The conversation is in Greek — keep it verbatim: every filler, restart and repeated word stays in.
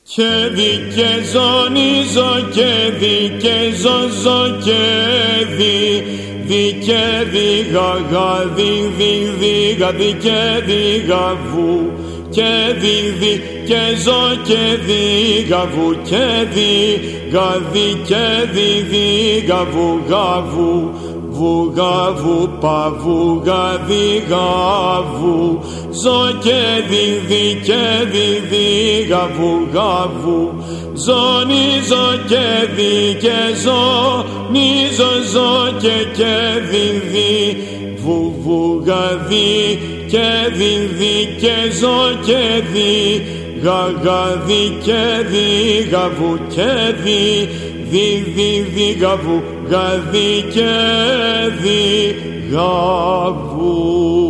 Και δι και ζωνίζω και δι και ζωζω και δι δι και δι γαγα δι δι δι γα δι και δι γαβού και δι δι και ζω και δι γαβού και δι γα δι και δι δι γαβού γαβού βου γαβού παβού γα δι γαβού ζω και δι δι και δι δι γαβού γαβού ζωνίζω και δι και ζωνίζω ζω και και δι δι βου βου γα δι και δι δι και ζω και δι γα γα δι και δι γαβού και δι δι δι δι γαβού γα δι και δι γαβού.